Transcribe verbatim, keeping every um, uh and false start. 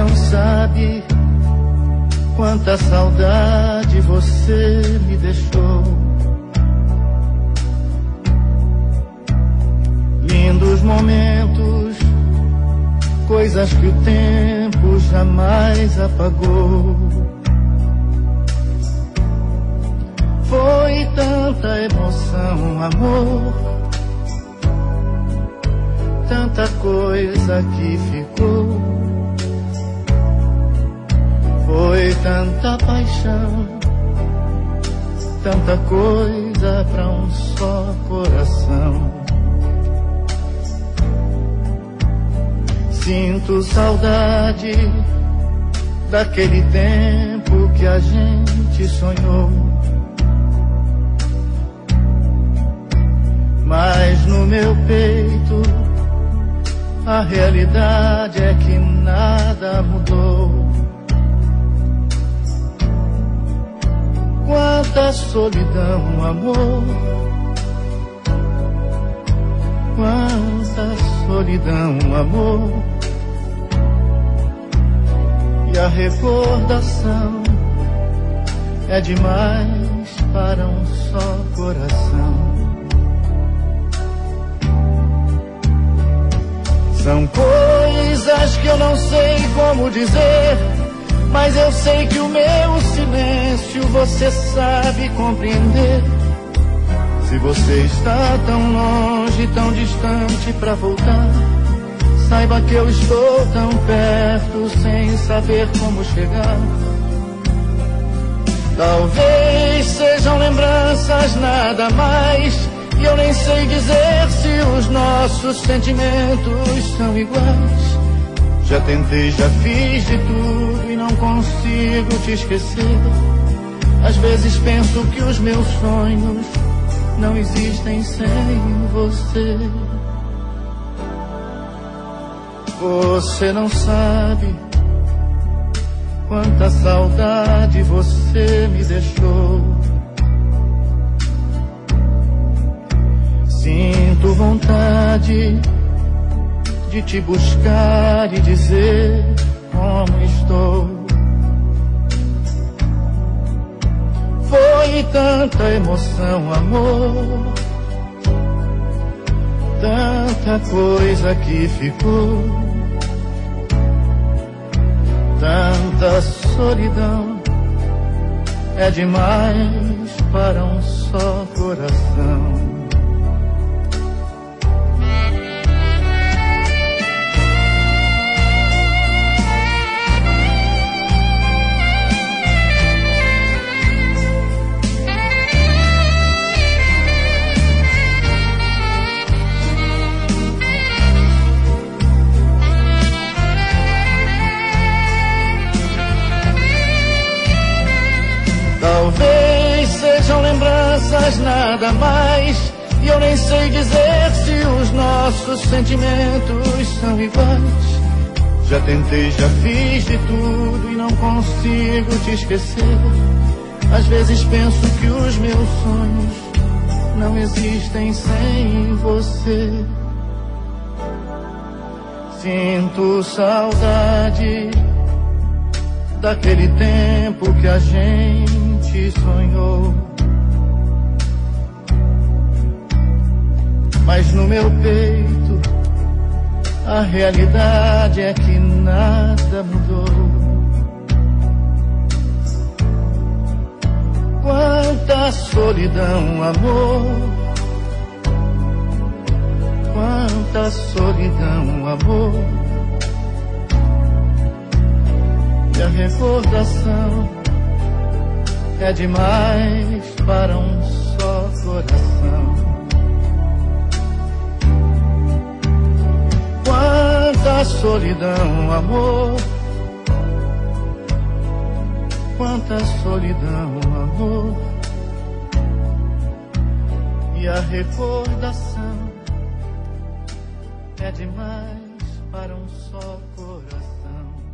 não sabe quanta saudade você me deixou. Lindos momentos, coisas que o tempo jamais apagou. Foi tanta emoção, amor, tanta coisa que ficou. Foi tanta paixão, tanta coisa pra um só coração. Sinto saudade daquele tempo que a gente sonhou. Mas no meu peito a realidade é que nada mudou. Quanta solidão, amor, quanta solidão, amor. E a recordação é demais para um só coração. São coisas que eu não sei como dizer, mas eu sei que o meu silêncio você sabe compreender. Se você está tão longe, tão distante pra voltar, saiba que eu estou tão perto sem saber como chegar. Talvez sejam lembranças, nada mais, e eu nem sei dizer se os nossos sentimentos são iguais. Já tentei, já fiz de tudo e não consigo te esquecer. Às vezes penso que os meus sonhos não existem sem você. Você não sabe quanta saudade você me deixou. Sinto vontade de te buscar e dizer como estou. Foi tanta emoção, amor, tanta coisa que ficou, tanta solidão, é demais para um só coração. Talvez sejam lembranças, nada mais, e eu nem sei dizer se os nossos sentimentos são iguais. Já tentei, já fiz de tudo e não consigo te esquecer. Às vezes penso que os meus sonhos não existem sem você. Sinto saudade daquele tempo que a gente sonhou. Mas no meu peito a realidade é que nada mudou. Quanta solidão, amor, quanta solidão, amor. E a recordação é demais para um só coração. Quanta solidão, amor, quanta solidão, amor. E a recordação é demais para um só coração.